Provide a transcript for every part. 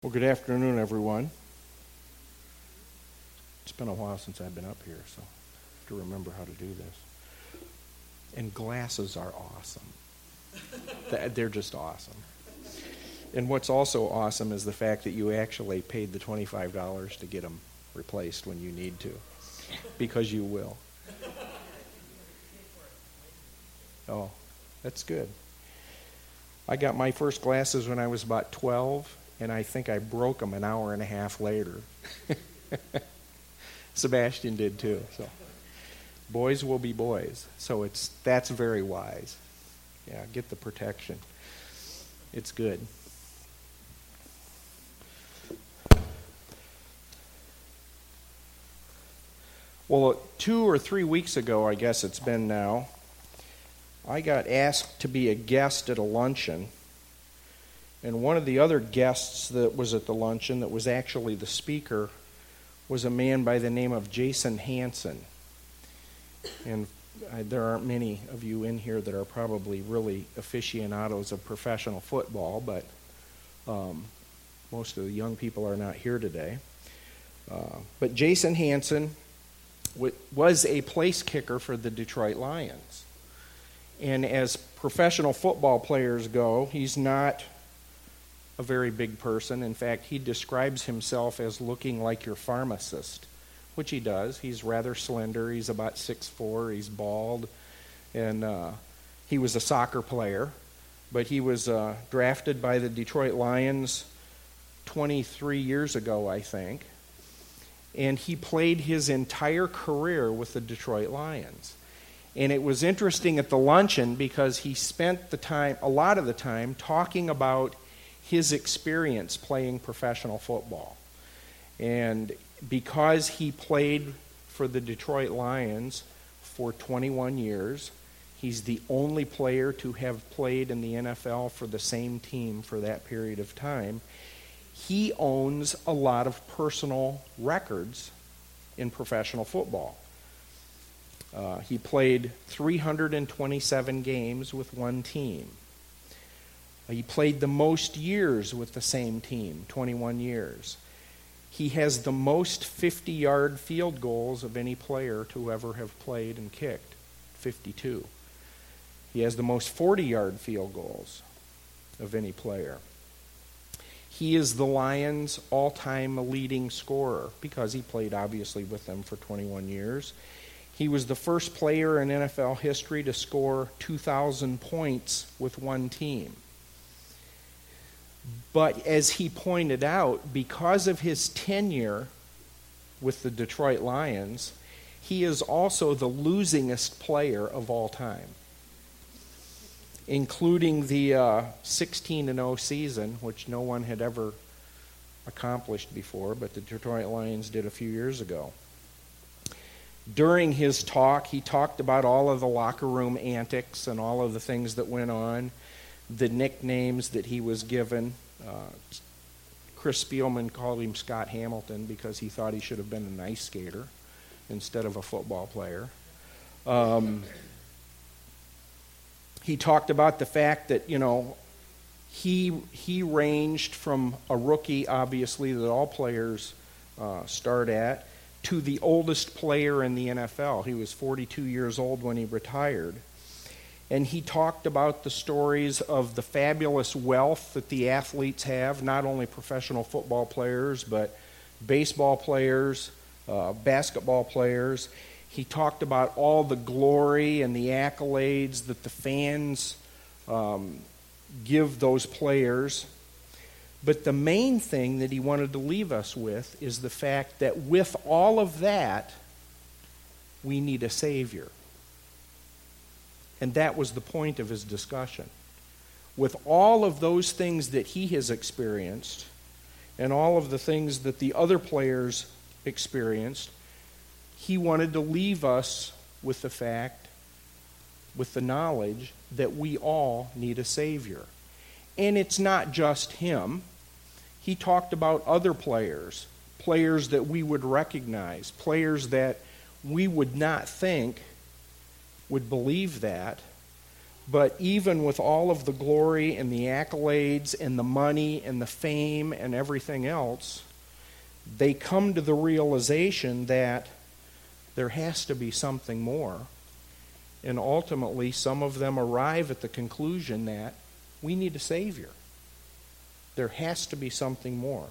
Well, good afternoon, everyone. It's been a while since I've been up here, so I have to remember how to do this. And glasses are awesome. They're just awesome. And what's also awesome is the fact that you actually paid the $25 to get them replaced when you need to, because you will. Oh, that's good. I got my first glasses when I was about 12. And I think I broke them an hour and a half later. Sebastian did too. So, boys will be boys. So that's very wise. Yeah, get the protection. It's good. Well, 2 or 3 weeks ago, I guess it's been now, I got asked to be a guest at a luncheon. And one of the other guests that was at the luncheon, that was actually the speaker, was a man by the name of Jason Hanson. And there aren't many of you in here that are probably really aficionados of professional football, but most of the young people are not here today. But Jason Hanson was a place kicker for the Detroit Lions. And as professional football players go, he's not a very big person. In fact, he describes himself as looking like your pharmacist, which he does. He's rather slender. He's about 6'4". He's bald. And he was a soccer player. But he was drafted by the Detroit Lions 23 years ago, I think. And he played his entire career with the Detroit Lions. And it was interesting at the luncheon because he spent a lot of the time talking about his experience playing professional football. And because he played for the Detroit Lions for 21 years, he's the only player to have played in the NFL for the same team for that period of time. He owns a lot of personal records in professional football. He played 327 games with one team. He played the most years with the same team, 21 years. He has the most 50-yard field goals of any player to ever have played and kicked, 52. He has the most 40-yard field goals of any player. He is the Lions' all-time leading scorer because he played, obviously, with them for 21 years. He was the first player in NFL history to score 2,000 points with one team. But as he pointed out, because of his tenure with the Detroit Lions, he is also the losingest player of all time, including the 16-0 season, which no one had ever accomplished before, but the Detroit Lions did a few years ago. During his talk, he talked about all of the locker room antics and all of the things that went on, the nicknames that he was given. Chris Spielman called him Scott Hamilton because he thought he should have been an ice skater instead of a football player. He talked about the fact that, he ranged from a rookie, obviously, that all players start at, to the oldest player in the NFL. He was 42 years old when he retired. And he talked about the stories of the fabulous wealth that the athletes have, not only professional football players, but baseball players, basketball players. He talked about all the glory and the accolades that the fans give those players. But the main thing that he wanted to leave us with is the fact that with all of that, we need a Savior. And that was the point of his discussion. With all of those things that he has experienced and all of the things that the other players experienced, he wanted to leave us with the fact, with the knowledge that we all need a Savior. And it's not just him. He talked about other players that we would recognize, players that we would not think would believe that, But even with all of the glory and the accolades and the money and the fame and everything else, they come to the realization that there has to be something more. And ultimately, some of them arrive at the conclusion that we need a Savior. There has to be something more.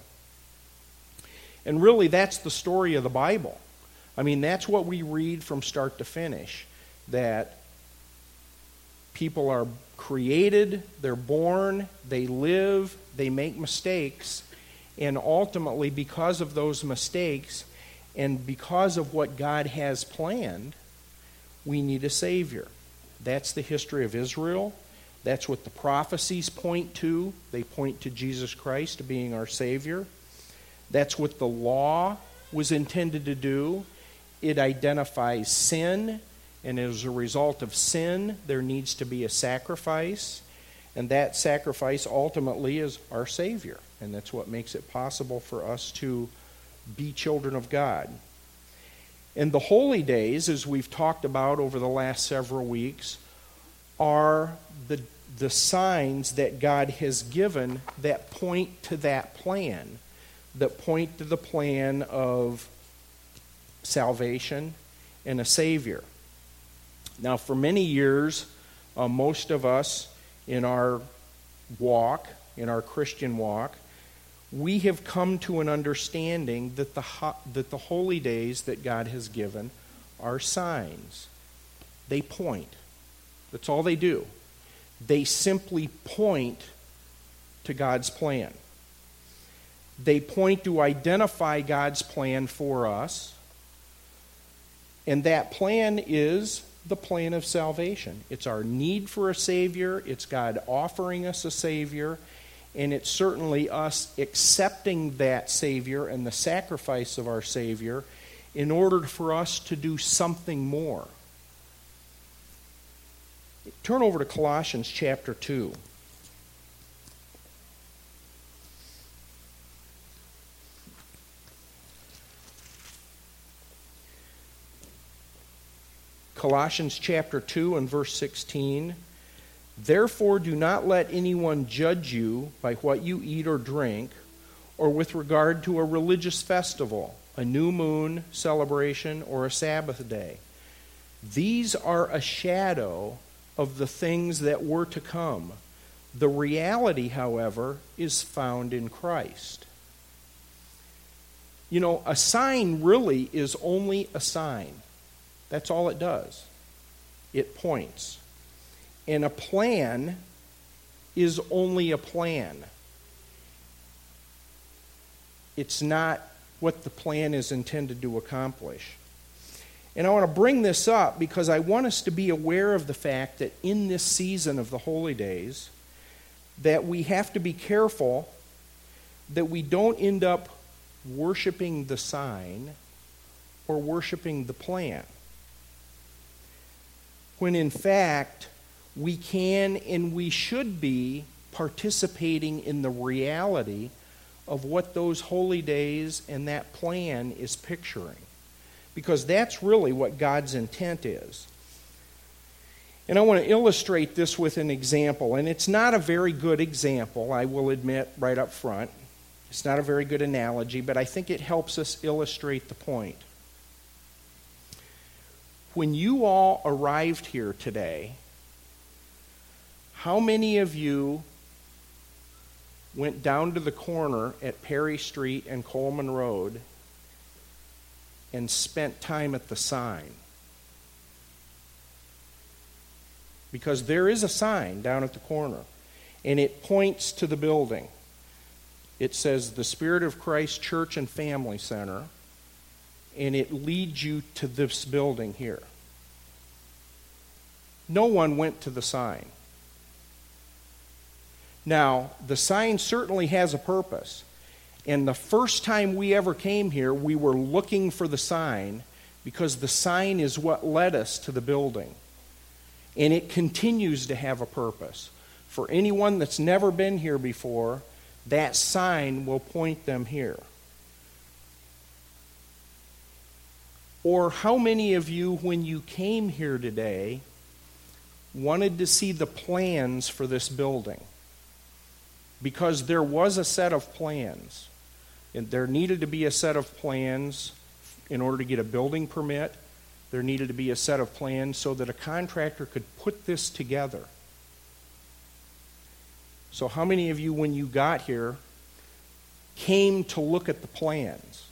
And really, that's the story of the Bible. I mean, that's what we read from start to finish, that people are created, they're born, they live, they make mistakes, and ultimately, because of those mistakes and because of what God has planned, we need a Savior. That's the history of Israel. That's what the prophecies point to. They point to Jesus Christ being our Savior. That's what the law was intended to do. It identifies sin, and as a result of sin, there needs to be a sacrifice, and that sacrifice ultimately is our Savior, and that's what makes it possible for us to be children of God. And the holy days, as we've talked about over the last several weeks, are the signs that God has given that point to that plan, that point to the plan of salvation and a Savior. Now, for many years, most of us in our walk, in our Christian walk, we have come to an understanding that the holy days that God has given are signs. They point. That's all they do. They simply point to God's plan. They point to identify God's plan for us, and that plan is the plan of salvation. It's our need for a Savior, it's God offering us a Savior, and it's certainly us accepting that Savior and the sacrifice of our Savior in order for us to do something more. Turn over to Colossians chapter 2. Colossians chapter 2 and verse 16. Therefore do not let anyone judge you by what you eat or drink, or with regard to a religious festival, a new moon celebration, or a Sabbath day. These are a shadow of the things that were to come. The reality, however, is found in Christ. You know, a sign really is only a sign. That's all it does. It points. And a plan is only a plan. It's not what the plan is intended to accomplish. And I want to bring this up because I want us to be aware of the fact that in this season of the holy days, that we have to be careful that we don't end up worshiping the sign or worshiping the plan, when in fact we can and we should be participating in the reality of what those holy days and that plan is picturing. Because that's really what God's intent is. And I want to illustrate this with an example. And it's not a very good example, I will admit right up front. It's not a very good analogy, but I think it helps us illustrate the point. When you all arrived here today, how many of you went down to the corner at Perry Street and Coleman Road and spent time at the sign? Because there is a sign down at the corner, and it points to the building. It says the Spirit of Christ Church and Family Center, and it leads you to this building here. No one went to the sign. Now, the sign certainly has a purpose. And the first time we ever came here, we were looking for the sign because the sign is what led us to the building. And it continues to have a purpose. For anyone that's never been here before, that sign will point them here. Or how many of you, when you came here today, wanted to see the plans for this building, because there was a set of plans. And there needed to be a set of plans in order to get a building permit. There needed to be a set of plans so that a contractor could put this together. So how many of you, when you got here, came to look at the plans?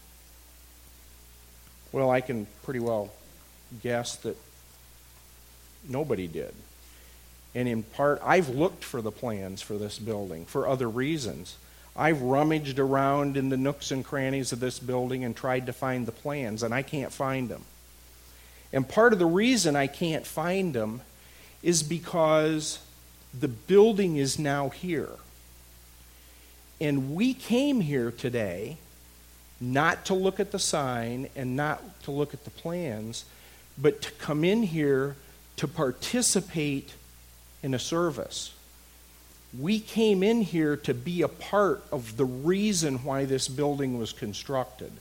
Well, I can pretty well guess that nobody did. And in part, I've looked for the plans for this building for other reasons. I've rummaged around in the nooks and crannies of this building and tried to find the plans, and I can't find them. And part of the reason I can't find them is because the building is now here. And we came here today not to look at the sign and not to look at the plans, but to come in here to participate in a service. We came in here to be a part of the reason why this building was constructed.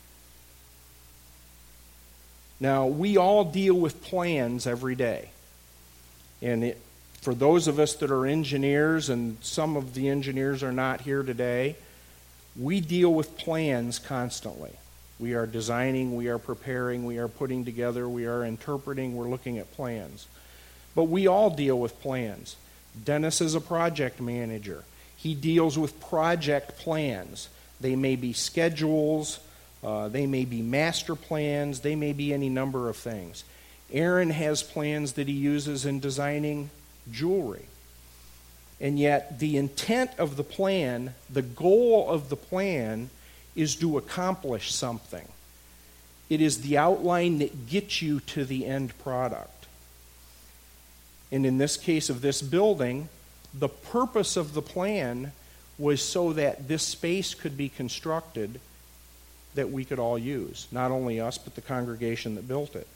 Now, we all deal with plans every day. And for those of us that are engineers, and some of the engineers are not here today, we deal with plans constantly. We are designing, we are preparing, we are putting together, we are interpreting, we're looking at plans. But we all deal with plans. Dennis is a project manager. He deals with project plans. They may be schedules, they may be master plans, they may be any number of things. Aaron has plans that he uses in designing jewelry. And yet the intent of the plan, the goal of the plan, is to accomplish something. It is the outline that gets you to the end product. And in this case of this building, the purpose of the plan was so that this space could be constructed that we could all use. Not only us, but the congregation that built it.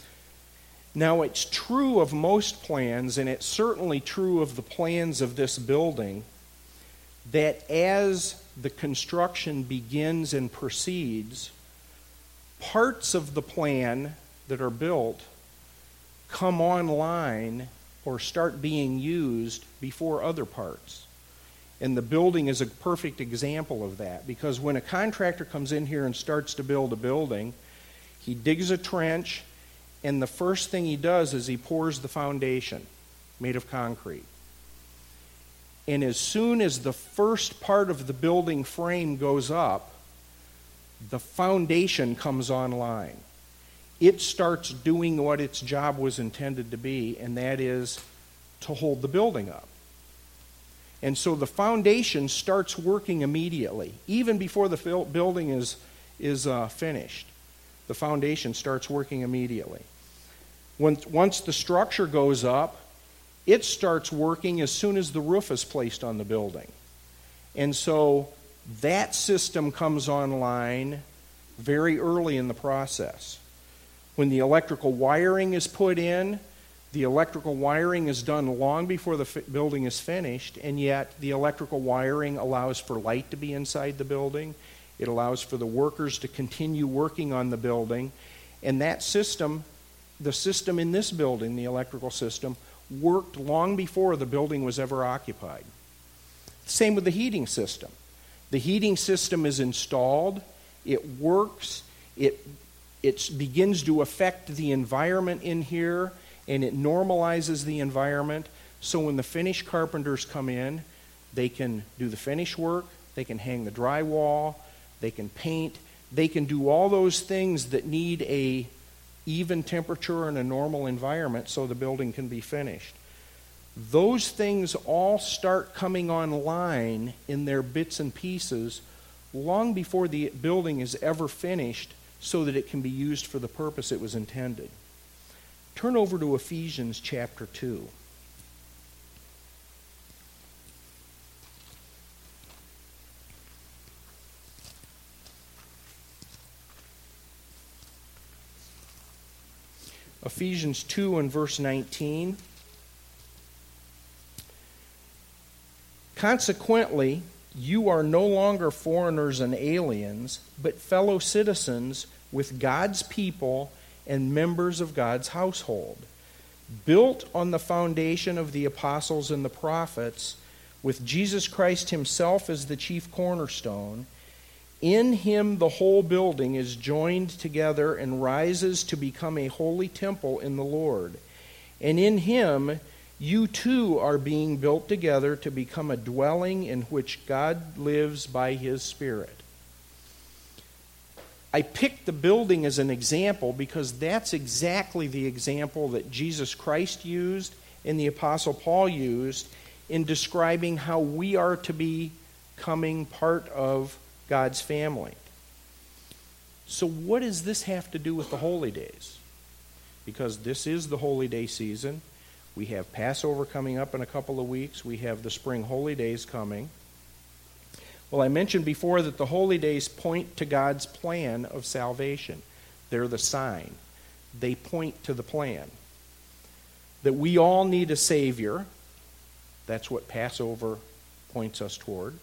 Now, it's true of most plans, and it's certainly true of the plans of this building, that as the construction begins and proceeds, parts of the plan that are built come online or start being used before other parts. And the building is a perfect example of that, because when a contractor comes in here and starts to build a building, he digs a trench, and the first thing he does is he pours the foundation made of concrete. And as soon as the first part of the building frame goes up, the foundation comes online. It starts doing what its job was intended to be, and that is to hold the building up. And so the foundation starts working immediately, even before the building is finished. The foundation starts working immediately. Once the structure goes up, it starts working as soon as the roof is placed on the building. And so that system comes online very early in the process. When the electrical wiring is put in, the electrical wiring is done long before the building is finished, and yet the electrical wiring allows for light to be inside the building. It allows for the workers to continue working on the building. And that system, the system in this building, the electrical system, worked long before the building was ever occupied. Same with the heating system. The heating system is installed, it works, it begins to affect the environment in here, and it normalizes the environment, so when the finish carpenters come in, they can do the finish work, they can hang the drywall, they can paint, they can do all those things that need a even temperature and a normal environment so the building can be finished. Those things all start coming online in their bits and pieces long before the building is ever finished, so that it can be used for the purpose it was intended. Turn over to Ephesians chapter 2. Ephesians 2 and verse 19. Consequently, you are no longer foreigners and aliens, but fellow citizens with God's people and members of God's household, built on the foundation of the apostles and the prophets, with Jesus Christ himself as the chief cornerstone. In him the whole building is joined together and rises to become a holy temple in the Lord. And in him you too are being built together to become a dwelling in which God lives by his Spirit. I picked the building as an example because that's exactly the example that Jesus Christ used and the Apostle Paul used in describing how we are to be becoming part of God's family. So what does this have to do with the holy days? Because this is the holy day season. We have Passover coming up in a couple of weeks. We have the spring holy days coming. Well, I mentioned before that the holy days point to God's plan of salvation. They're the sign. They point to the plan. That we all need a Savior. That's what Passover points us toward.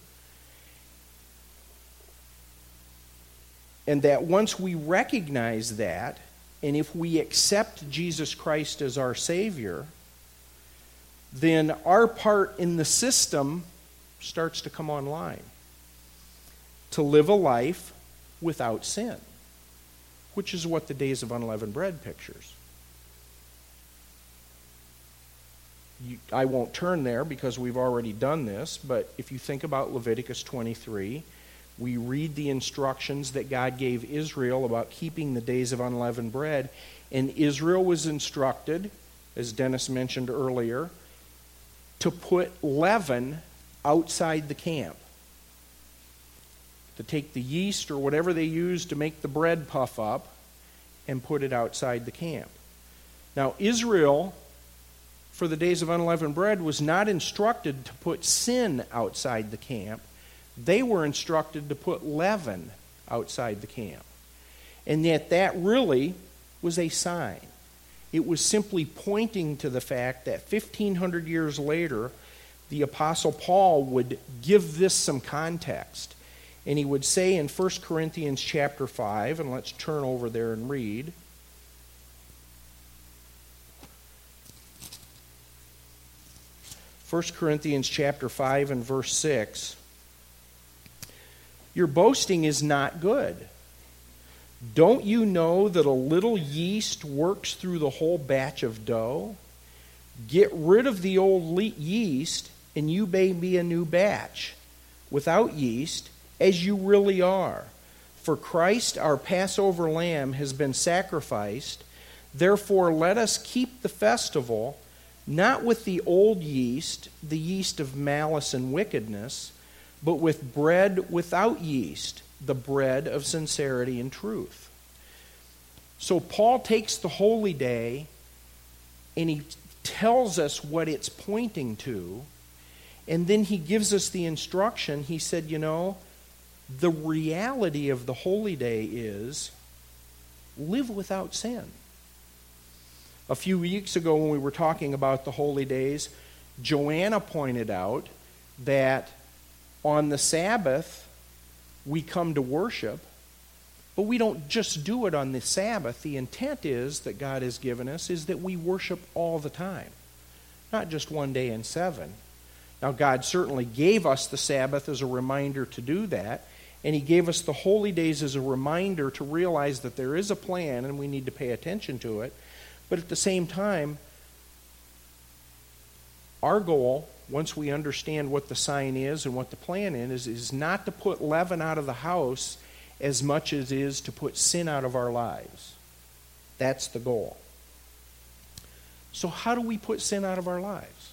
And that once we recognize that, and if we accept Jesus Christ as our Savior, then our part in the system starts to come online. To live a life without sin, which is what the days of unleavened bread pictures. I won't turn there because we've already done this, but if you think about Leviticus 23, we read the instructions that God gave Israel about keeping the days of unleavened bread, and Israel was instructed, as Dennis mentioned earlier, to put leaven outside the camp. To take the yeast or whatever they used to make the bread puff up and put it outside the camp. Now, Israel, for the days of unleavened bread, was not instructed to put sin outside the camp. They were instructed to put leaven outside the camp. And yet that really was a sign. It was simply pointing to the fact that 1,500 years later, the Apostle Paul would give this some context. And he would say in 1 Corinthians chapter 5, and let's turn over there and read. First Corinthians chapter 5 and verse 6. Your boasting is not good. Don't you know that a little yeast works through the whole batch of dough? Get rid of the old yeast, and you may be a new batch, without yeast, as you really are. For Christ, our Passover lamb, has been sacrificed. Therefore, let us keep the festival, not with the old yeast, the yeast of malice and wickedness, but with bread without yeast, the bread of sincerity and truth. So Paul takes the holy day and he tells us what it's pointing to, and then he gives us the instruction. He said, the reality of the holy day is live without sin. A few weeks ago when we were talking about the holy days, Joanna pointed out that on the Sabbath we come to worship, but we don't just do it on the Sabbath. The intent is that God has given us is that we worship all the time, not just one day in 7. Now, God certainly gave us the Sabbath as a reminder to do that, and he gave us the holy days as a reminder to realize that there is a plan and we need to pay attention to it. But at the same time, our goal, once we understand what the sign is and what the plan is not to put leaven out of the house as much as it is to put sin out of our lives. That's the goal. So how do we put sin out of our lives?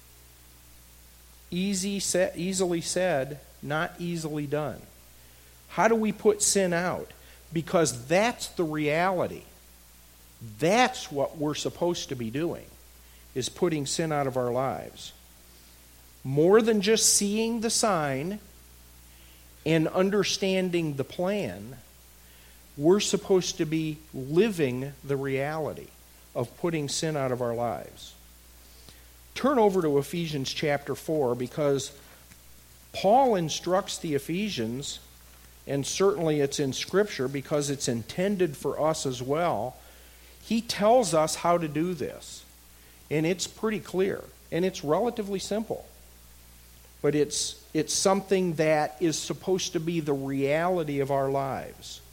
Easily said, not easily done. How do we put sin out? Because that's the reality. That's what we're supposed to be doing, is putting sin out of our lives. More than just seeing the sign and understanding the plan, we're supposed to be living the reality of putting sin out of our lives. Turn over to Ephesians chapter 4, because Paul instructs the Ephesians, and certainly it's in Scripture because it's intended for us as well. He tells us how to do this. And it's pretty clear, and it's relatively simple. But it's something that is supposed to be the reality of our lives.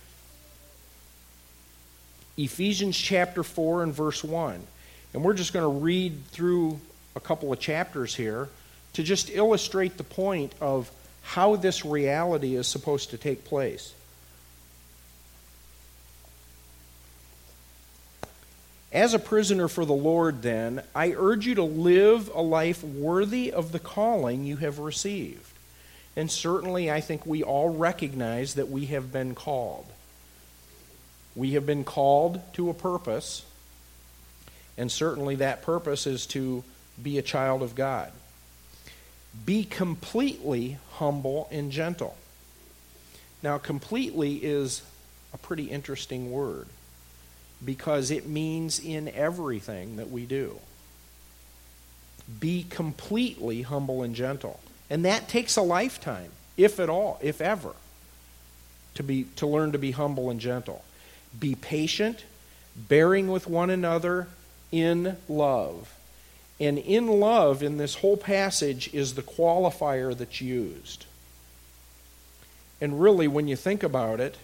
Ephesians chapter 4 and verse 1. And we're just going to read through a couple of chapters here to just illustrate the point of how this reality is supposed to take place. As a prisoner for the Lord, then, I urge you to live a life worthy of the calling you have received. And certainly, I think we all recognize that we have been called. We have been called to a purpose, and certainly that purpose is to be a child of God. Be completely humble and gentle. Now, completely is a pretty interesting word, because it means in everything that we do. Be completely humble and gentle. And that takes a lifetime, if at all, if ever, to learn to be humble and gentle. Be patient, bearing with one another in love. And in love, in this whole passage, is the qualifier that's used. And really, when you think about it,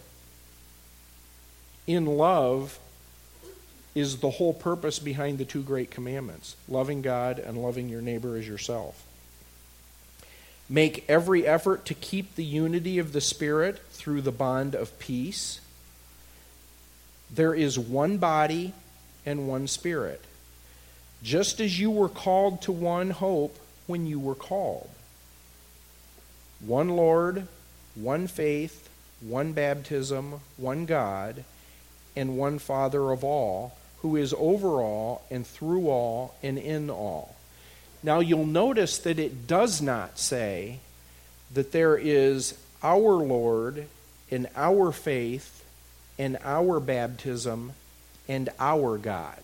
in love is the whole purpose behind the two great commandments, loving God and loving your neighbor as yourself. Make every effort to keep the unity of the Spirit through the bond of peace. There is one body and one Spirit, just as you were called to one hope when you were called. One Lord, one faith, one baptism, one God, and one Father of all, who is over all and through all and in all. Now you'll notice that it does not say that there is our Lord and our faith and our baptism and our God.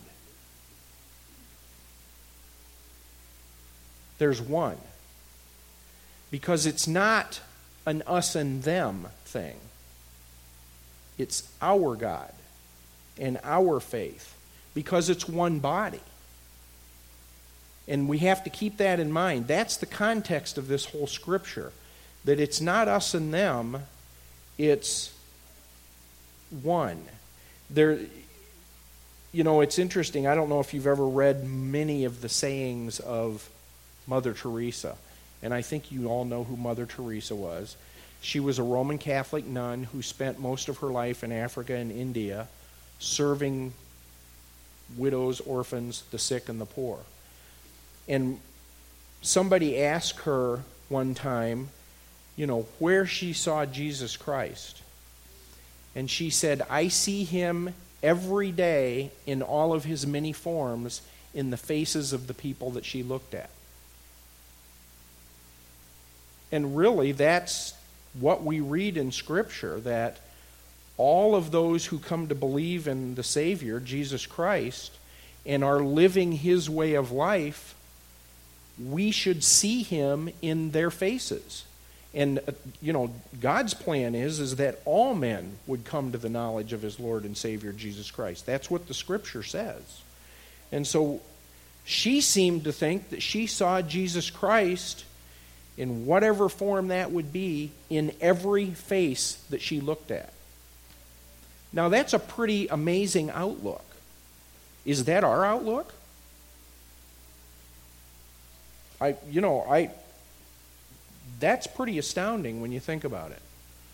There's one. Because it's not an us and them thing. It's our God and our faith, because it's one body. And we have to keep that in mind. That's the context of this whole scripture. That it's not us and them, it's one. It's interesting. I don't know if you've ever read many of the sayings of Mother Teresa. And I think you all know who Mother Teresa was. She was a Roman Catholic nun who spent most of her life in Africa and India serving widows, orphans, the sick, and the poor. And somebody asked her one time, where she saw Jesus Christ. And she said, I see him every day in all of his many forms in the faces of the people that she looked at. And really, that's what we read in Scripture, that all of those who come to believe in the Savior, Jesus Christ, and are living his way of life, we should see him in their faces. And, God's plan is that all men would come to the knowledge of his Lord and Savior, Jesus Christ. That's what the Scripture says. And so she seemed to think that she saw Jesus Christ, in whatever form that would be, in every face that she looked at. Now, that's a pretty amazing outlook. Is that our outlook? That's pretty astounding when you think about it.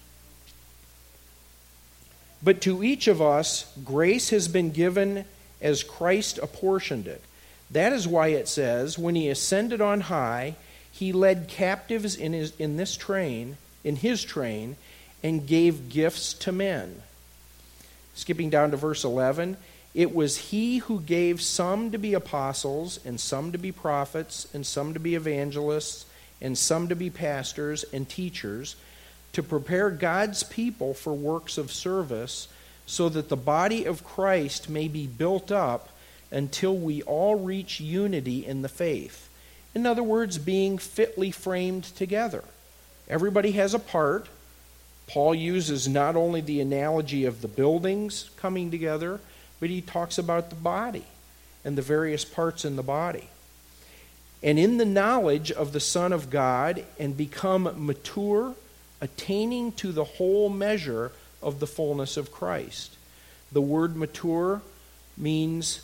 But to each of us, grace has been given as Christ apportioned it. That is why it says, when he ascended on high, he led captives in his train, and gave gifts to men. Skipping down to verse 11, it was he who gave some to be apostles, and some to be prophets, and some to be evangelists, and some to be pastors and teachers, to prepare God's people for works of service, so that the body of Christ may be built up until we all reach unity in the faith. In other words, being fitly framed together. Everybody has a part. Paul uses not only the analogy of the buildings coming together, but he talks about the body. and the various parts in the body. And in the knowledge of the Son of God, and become mature, attaining to the whole measure of the fullness of Christ. The word mature means,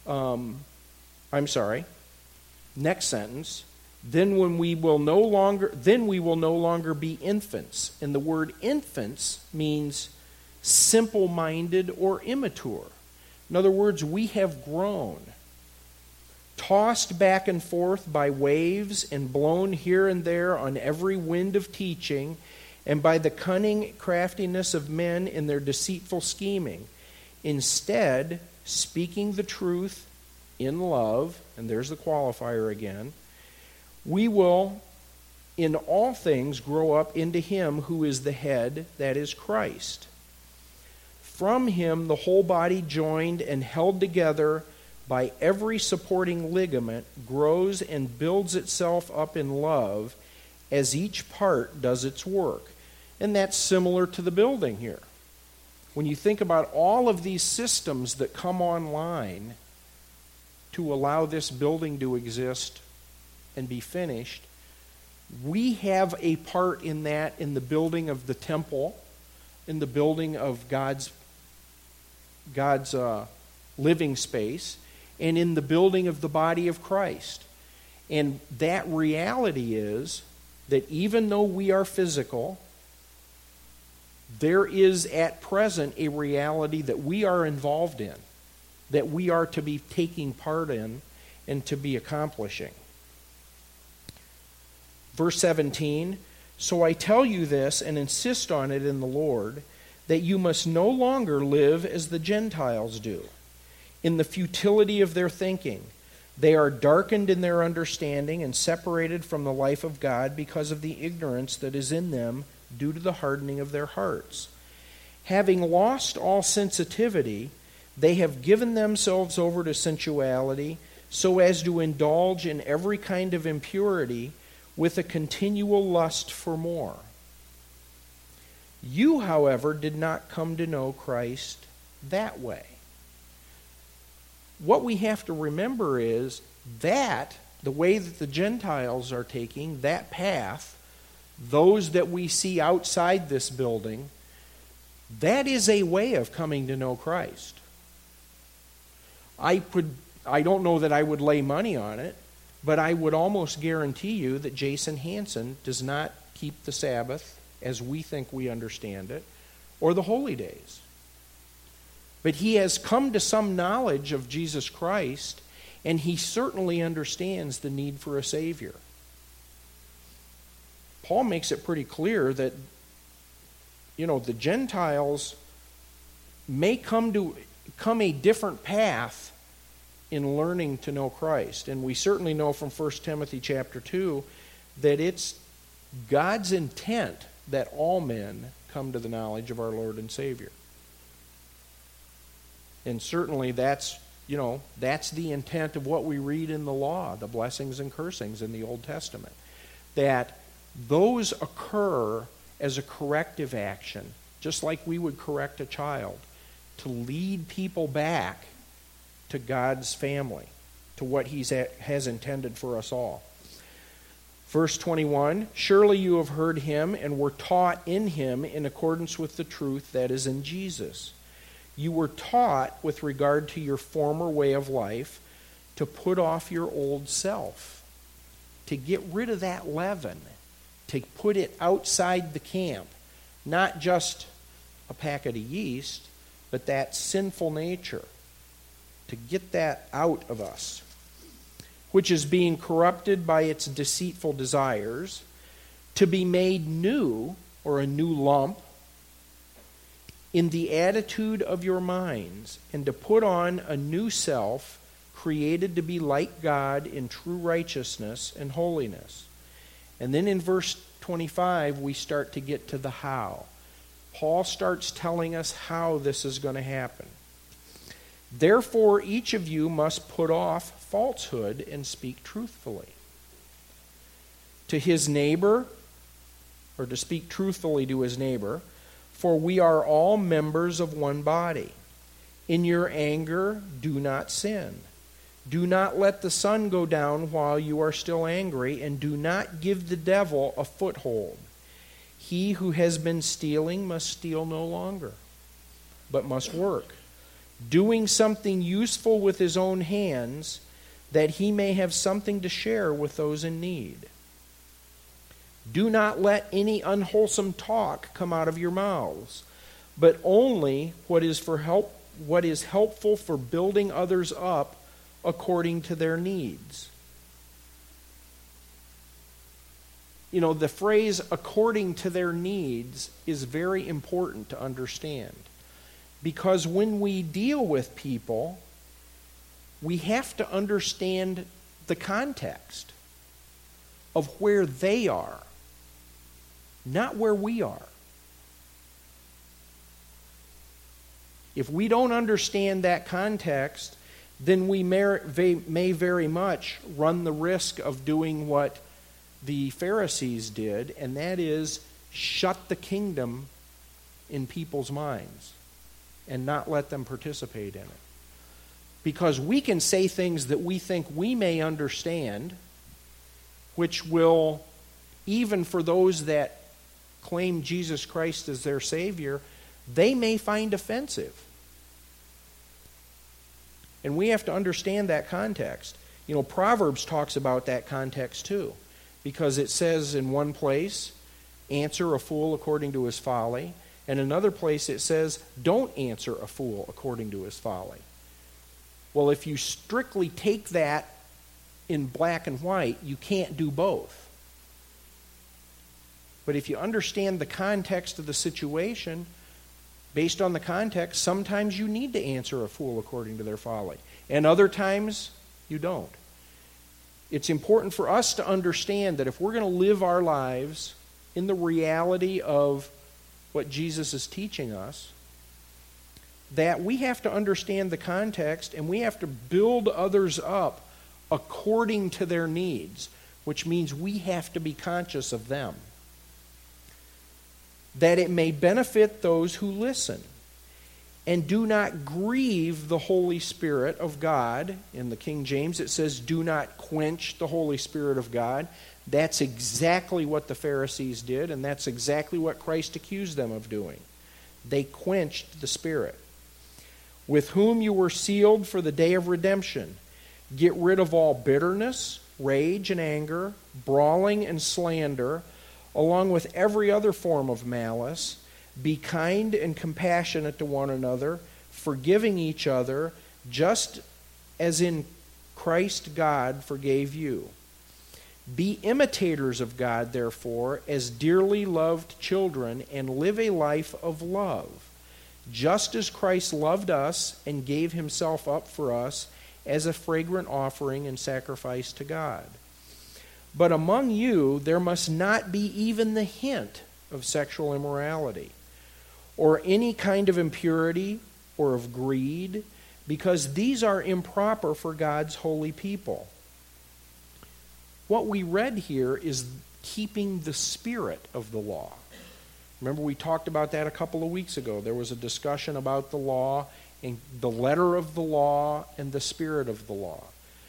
next sentence, then we will no longer be infants. And the word infants means simple-minded or immature. In other words, we have grown, tossed back and forth by waves and blown here and there on every wind of teaching, and by the cunning craftiness of men in their deceitful scheming. Instead, speaking the truth in love, and there's the qualifier again, we will in all things grow up into Him who is the head, that is Christ. From Him the whole body, joined and held together by every supporting ligament, grows and builds itself up in love as each part does its work. And that's similar to the building here. When you think about all of these systems that come online to allow this building to exist and be finished, we have a part in that, in the building of the temple, in the building of God's living space, and in the building of the body of Christ. And that reality is that even though we are physical, there is at present a reality that we are involved in, that we are to be taking part in and to be accomplishing. Verse 17, so I tell you this and insist on it in the Lord, that you must no longer live as the Gentiles do, in the futility of their thinking. They are darkened in their understanding and separated from the life of God because of the ignorance that is in them due to the hardening of their hearts. Having lost all sensitivity, they have given themselves over to sensuality so as to indulge in every kind of impurity with a continual lust for more. You, however, did not come to know Christ that way. What we have to remember is that the way that the Gentiles are taking, that path, those that we see outside this building, that is a way of coming to know Christ. I don't know that I would lay money on it, but I would almost guarantee you that Jason Hansen does not keep the Sabbath as we think we understand it, or the holy days. But he has come to some knowledge of Jesus Christ, and he certainly understands the need for a Savior. Paul makes it pretty clear that, the Gentiles may come a different path in learning to know Christ. And we certainly know from 1 Timothy chapter 2 that it's God's intent that all men come to the knowledge of our Lord and Savior. And certainly that's the intent of what we read in the law, the blessings and cursings in the Old Testament. That those occur as a corrective action, just like we would correct a child, to lead people back to God's family, to what He has intended for us all. Verse 21, surely you have heard Him and were taught in Him in accordance with the truth that is in Jesus. You were taught with regard to your former way of life to put off your old self, to get rid of that leaven, to put it outside the camp, not just a packet of yeast, but that sinful nature, to get that out of us, which is being corrupted by its deceitful desires, to be made new, or a new lump, in the attitude of your minds, and to put on a new self, created to be like God in true righteousness and holiness. And then in verse 25, we start to get to the how. Paul starts telling us how this is going to happen. Therefore, each of you must put off falsehood and speak truthfully. To his neighbor, or to speak truthfully to his neighbor, for we are all members of one body. In your anger, do not sin. Do not let the sun go down while you are still angry, and do not give the devil a foothold. He who has been stealing must steal no longer, but must work, doing something useful with his own hands, that he may have something to share with those in need. Do not let any unwholesome talk come out of your mouths, but only what is helpful for building others up according to their needs. You know, the phrase according to their needs is very important to understand. Because when we deal with people, we have to understand the context of where they are, not where we are. If we don't understand that context, then we may very much run the risk of doing what the Pharisees did, and that is shut the kingdom in people's minds and not let them participate in it. Because we can say things that we think we may understand, which will, even for those that claim Jesus Christ as their Savior, they may find offensive. And we have to understand that context. You know, Proverbs talks about that context too, because it says in one place, answer a fool according to his folly, and another place it says, don't answer a fool according to his folly. Well, if you strictly take that in black and white, you can't do both. But if you understand the context of the situation, based on the context, sometimes you need to answer a fool according to their folly, and other times you don't. It's important for us to understand that if we're going to live our lives in the reality of what Jesus is teaching us, that we have to understand the context and we have to build others up according to their needs, which means we have to be conscious of them, that it may benefit those who listen. And do not grieve the Holy Spirit of God. In the King James it says, do not quench the Holy Spirit of God. That's exactly what the Pharisees did, and that's exactly what Christ accused them of doing. They quenched the Spirit. With whom you were sealed for the day of redemption. Get rid of all bitterness, rage and anger, brawling and slander, along with every other form of malice. Be kind and compassionate to one another, forgiving each other, just as in Christ God forgave you. Be imitators of God, therefore, as dearly loved children, and live a life of love, just as Christ loved us and gave himself up for us as a fragrant offering and sacrifice to God. But among you there must not be even the hint of sexual immorality, or any kind of impurity, or of greed, because these are improper for God's holy people. What we read here is keeping the spirit of the law. Remember, we talked about that a couple of weeks ago. There was a discussion about the law, and the letter of the law, and the spirit of the law.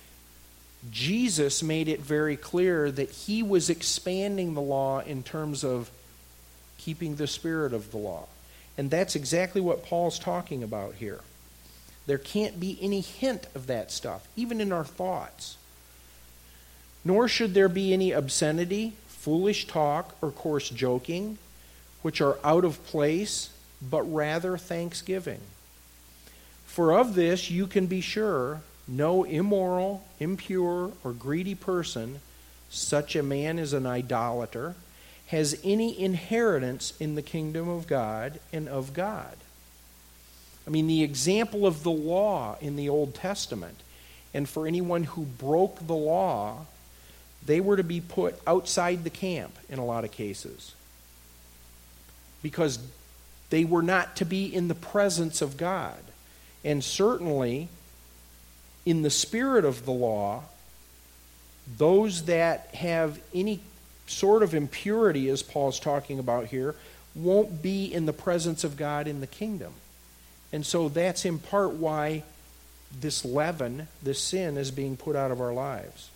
Jesus made it very clear that he was expanding the law in terms of keeping the spirit of the law. And that's exactly what Paul's talking about here. There can't be any hint of that stuff, even in our thoughts. Nor should there be any obscenity, foolish talk, or coarse joking, which are out of place, but rather thanksgiving. For of this you can be sure, no immoral, impure, or greedy person, such a man as an idolater, has any inheritance in the kingdom of God and of God. I mean, the example of the law in the Old Testament, and for anyone who broke the law, they were to be put outside the camp in a lot of cases, because they were not to be in the presence of God. And certainly, in the spirit of the law, those that have any sort of impurity, as Paul's talking about here, won't be in the presence of God in the kingdom. And so that's in part why this leaven, this sin, is being put out of our lives.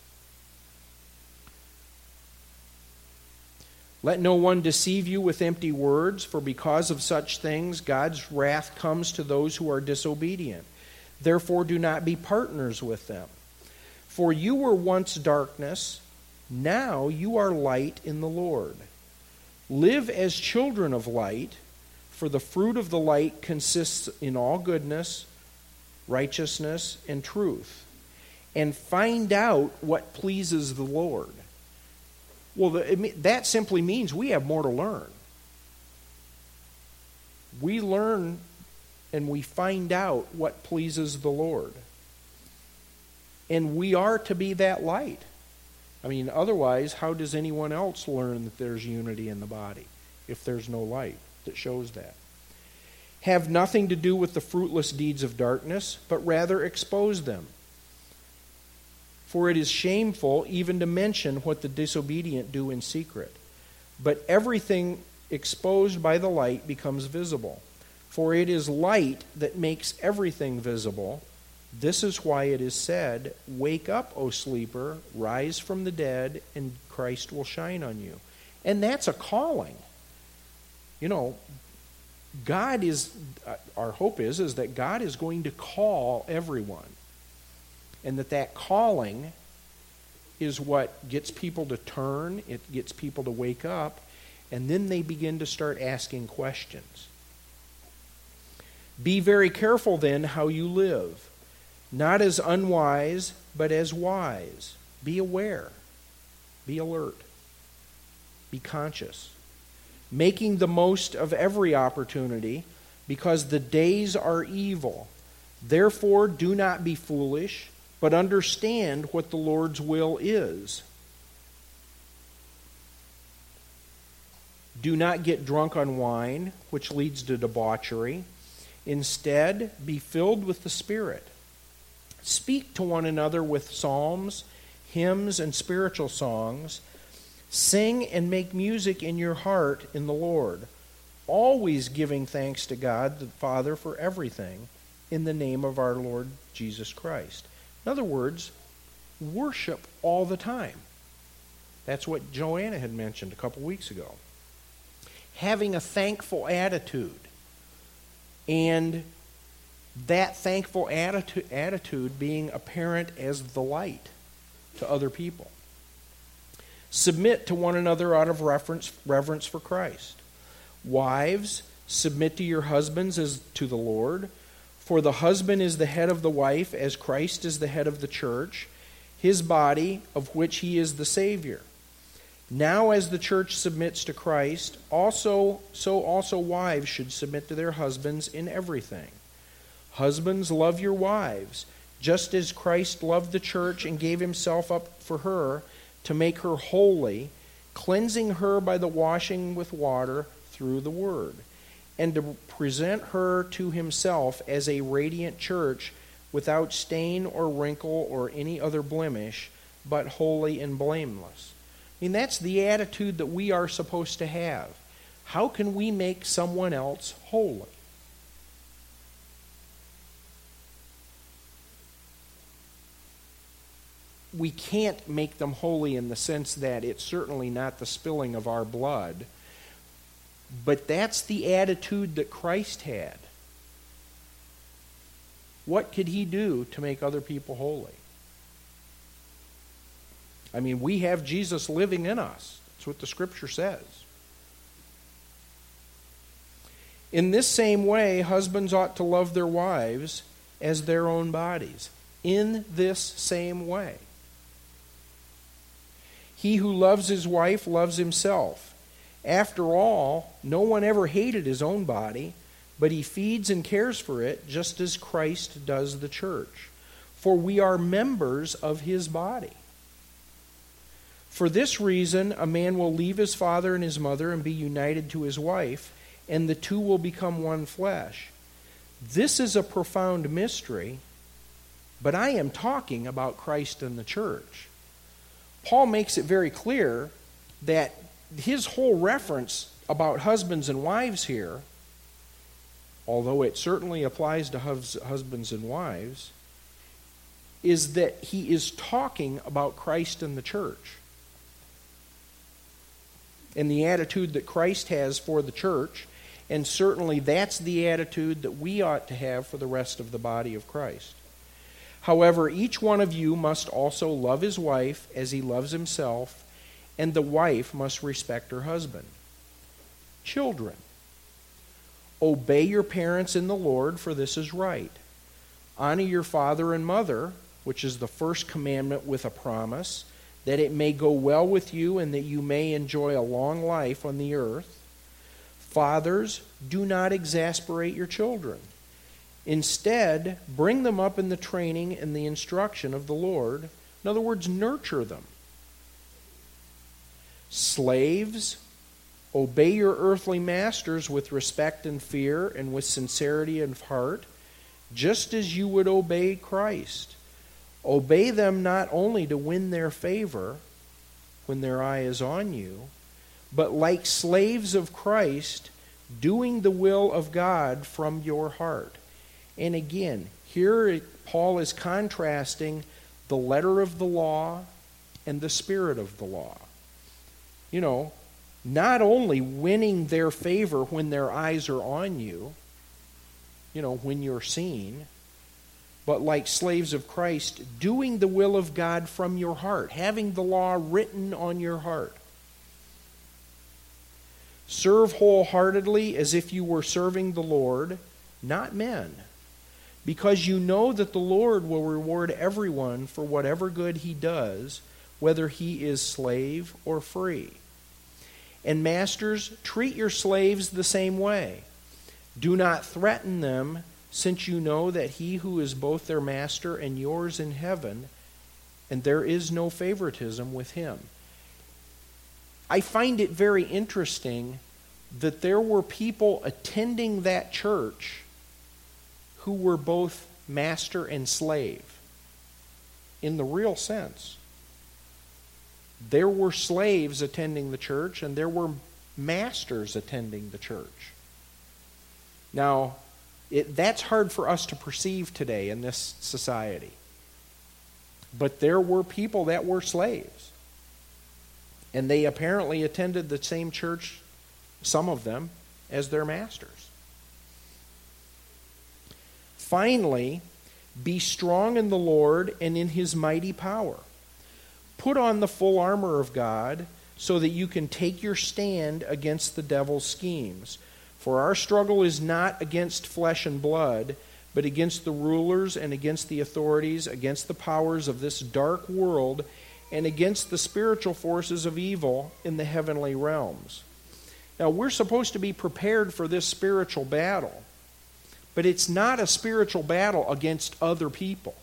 Let no one deceive you with empty words, for because of such things God's wrath comes to those who are disobedient. Therefore do not be partners with them. For you were once darkness, now you are light in the Lord. Live as children of light, for the fruit of the light consists in all goodness, righteousness, and truth. And find out what pleases the Lord. Well, that simply means we have more to learn. We learn and we find out what pleases the Lord. And we are to be that light. I mean, otherwise, how does anyone else learn that there's unity in the body if there's no light that shows that? Have nothing to do with the fruitless deeds of darkness, but rather expose them. For it is shameful even to mention what the disobedient do in secret. But everything exposed by the light becomes visible. For it is light that makes everything visible. This is why it is said, "Wake up, O sleeper, rise from the dead, and Christ will shine on you." And that's a calling. You know, God is, our hope is that God is going to call everyone. And that calling is what gets people to turn, it gets people to wake up, and then they begin to start asking questions. Be very careful then how you live, not as unwise, but as wise. Be aware, be alert, be conscious, making the most of every opportunity, because the days are evil. Therefore, do not be foolish, but understand what the Lord's will is. Do not get drunk on wine, which leads to debauchery. Instead, be filled with the Spirit. Speak to one another with psalms, hymns, and spiritual songs. Sing and make music in your heart in the Lord, always giving thanks to God the Father for everything, in the name of our Lord Jesus Christ. In other words, worship all the time. That's what Joanna had mentioned a couple weeks ago. Having a thankful attitude. And that thankful attitude being apparent as the light to other people. Submit to one another out of reverence for Christ. Wives, submit to your husbands as to the Lord. For the husband is the head of the wife, as Christ is the head of the church, his body, of which he is the Savior. Now as the church submits to Christ, so also wives should submit to their husbands in everything. Husbands, love your wives, just as Christ loved the church and gave himself up for her to make her holy, cleansing her by the washing with water through the word, and to present her to himself as a radiant church without stain or wrinkle or any other blemish, but holy and blameless. I mean, that's the attitude that we are supposed to have. How can we make someone else holy? We can't make them holy in the sense that it's certainly not the spilling of our blood, but that's the attitude that Christ had. What could he do to make other people holy? I mean, we have Jesus living in us. That's what the Scripture says. In this same way, husbands ought to love their wives as their own bodies. In this same way. He who loves his wife loves himself. After all, no one ever hated his own body, but he feeds and cares for it, just as Christ does the church. For we are members of his body. For this reason, a man will leave his father and his mother and be united to his wife, and the two will become one flesh. This is a profound mystery, but I am talking about Christ and the church. Paul makes it very clear that his whole reference about husbands and wives here, although it certainly applies to husbands and wives, is that he is talking about Christ and the church. And the attitude that Christ has for the church, and certainly that's the attitude that we ought to have for the rest of the body of Christ. However, each one of you must also love his wife as he loves himself, and the wife must respect her husband. Children, obey your parents in the Lord, for this is right. Honor your father and mother, which is the first commandment with a promise, that it may go well with you and that you may enjoy a long life on the earth. Fathers, do not exasperate your children. Instead, bring them up in the training and the instruction of the Lord. In other words, nurture them. Slaves, obey your earthly masters with respect and fear and with sincerity of heart, just as you would obey Christ. Obey them not only to win their favor when their eye is on you, but like slaves of Christ, doing the will of God from your heart. And again, here Paul is contrasting the letter of the law and the spirit of the law. You know, not only winning their favor when their eyes are on you, when you're seen, but like slaves of Christ, doing the will of God from your heart, having the law written on your heart. Serve wholeheartedly as if you were serving the Lord, not men, because you know that the Lord will reward everyone for whatever good he does, whether he is slave or free. And masters, treat your slaves the same way. Do not threaten them, since you know that he who is both their master and yours in heaven, and there is no favoritism with him. I find it very interesting that there were people attending that church who were both master and slave, in the real sense. There were slaves attending the church, and there were masters attending the church. Now, that's hard for us to perceive today in this society. But there were people that were slaves. And they apparently attended the same church, some of them, as their masters. Finally, be strong in the Lord and in his mighty power. Put on the full armor of God so that you can take your stand against the devil's schemes. For our struggle is not against flesh and blood, but against the rulers and against the authorities, against the powers of this dark world, and against the spiritual forces of evil in the heavenly realms. Now, we're supposed to be prepared for this spiritual battle, but it's not a spiritual battle against other people.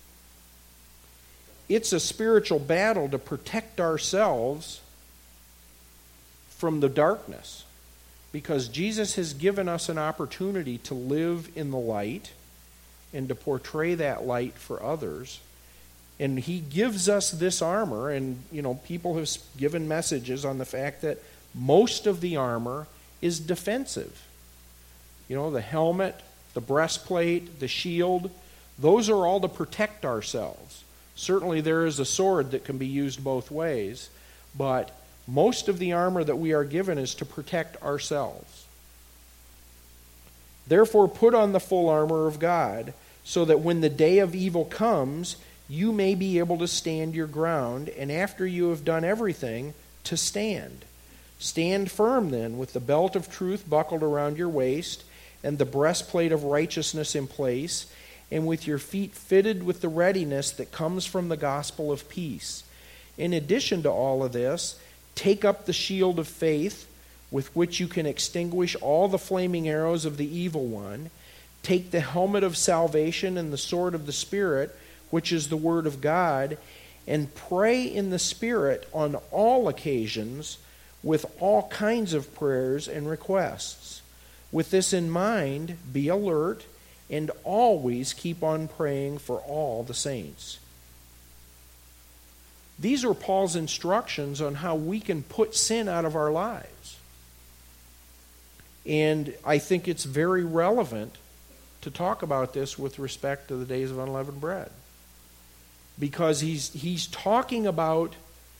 It's a spiritual battle to protect ourselves from the darkness. Because Jesus has given us an opportunity to live in the light and to portray that light for others. And he gives us this armor, and people have given messages on the fact that most of the armor is defensive. The helmet, the breastplate, the shield, those are all to protect ourselves. Certainly there is a sword that can be used both ways, but most of the armor that we are given is to protect ourselves. Therefore, put on the full armor of God, so that when the day of evil comes, you may be able to stand your ground, and after you have done everything, to stand. Stand firm then, with the belt of truth buckled around your waist, and the breastplate of righteousness in place, and with your feet fitted with the readiness that comes from the gospel of peace. In addition to all of this, take up the shield of faith, with which you can extinguish all the flaming arrows of the evil one. Take the helmet of salvation and the sword of the Spirit, which is the word of God, and pray in the Spirit on all occasions with all kinds of prayers and requests. With this in mind, be alert and always keep on praying for all the saints. These are Paul's instructions on how we can put sin out of our lives. And I think it's very relevant to talk about this with respect to the days of unleavened bread. because he's talking about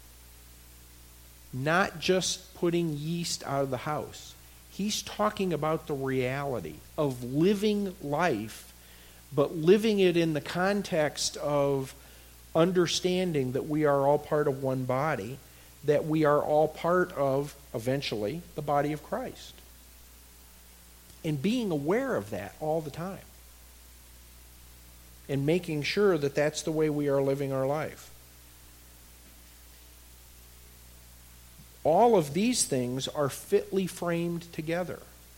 not just putting yeast out of the house. He's talking about the reality of living life, but living it in the context of understanding that we are all part of one body, that we are all part of, eventually, the body of Christ. And being aware of that all the time. And making sure that that's the way we are living our life. All of these things are fitly framed together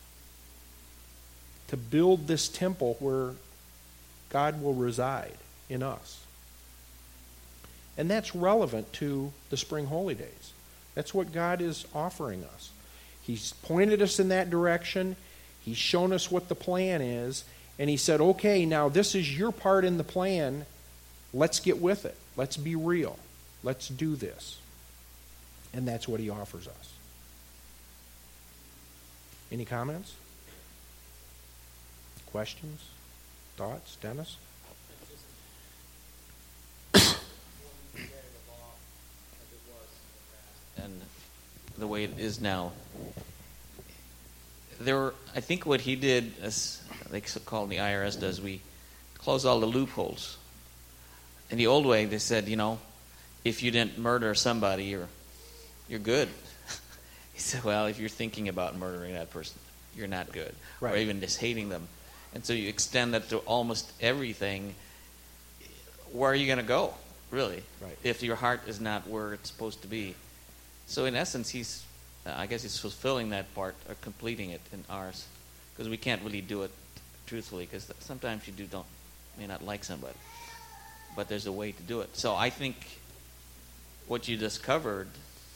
to build this temple where God will reside in us. And that's relevant to the Spring Holy Days. That's what God is offering us. He's pointed us in that direction. He's shown us what the plan is. And he said, okay, now this is your part in the plan. Let's get with it. Let's be real. Let's do this. And that's what he offers us. Any comments? Questions? Thoughts? Dennis? And the way it is now. I think what he did, as they call the IRS does, we close all the loopholes. In the old way, they said, if you didn't murder somebody, you're good. He said, well, if you're thinking about murdering that person, you're not good. Right. Or even just hating them. And so you extend that to almost everything. Where are you going to go, really, right, if your heart is not where it's supposed to be? So in essence, I guess he's fulfilling that part, or completing it in ours. Because we can't really do it truthfully, because sometimes you may not like somebody. But there's a way to do it. So I think what you just covered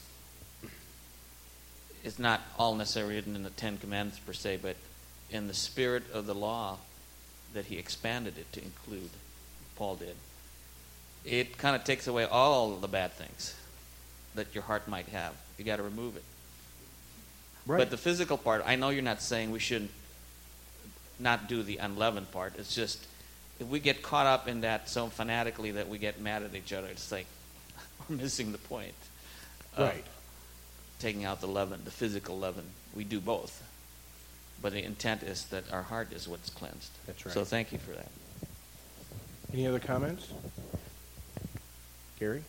is not all necessarily written in the Ten Commandments per se, but in the spirit of the law that he expanded it to include. Paul did. It kind of takes away all the bad things that your heart might have. You got to remove it. Right. But the physical part, I know you're not saying we shouldn't not do the unleavened part. It's just if we get caught up in that so fanatically that we get mad at each other, it's like we're missing the point. Right. Taking out the leaven, the physical leaven. We do both. But the intent is that our heart is what's cleansed. That's right. So thank you for that. Any other comments? Gary?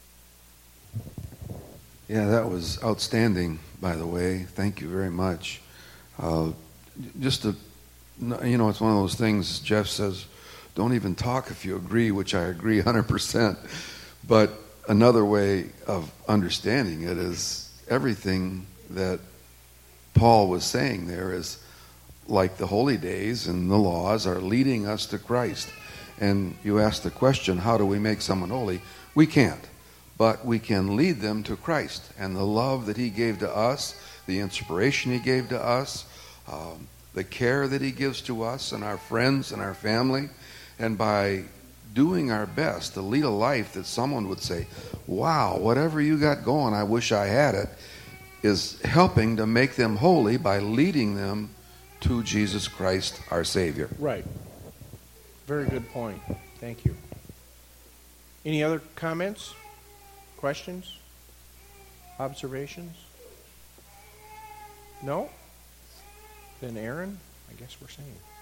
Yeah, that was outstanding, by the way. Thank you very much. It's one of those things, Jeff says, don't even talk if you agree, which I agree 100%. But another way of understanding it is everything that Paul was saying there is like the holy days and the laws are leading us to Christ. And you asked the question, how do we make someone holy? We can't. But we can lead them to Christ and the love that he gave to us, the inspiration he gave to us, the care that he gives to us and our friends and our family. And by doing our best to lead a life that someone would say, wow, whatever you got going, I wish I had it, is helping to make them holy by leading them to Jesus Christ, our Savior. Right. Very good point. Thank you. Any other comments? Questions? Observations? No? Then Aaron, I guess we're saying.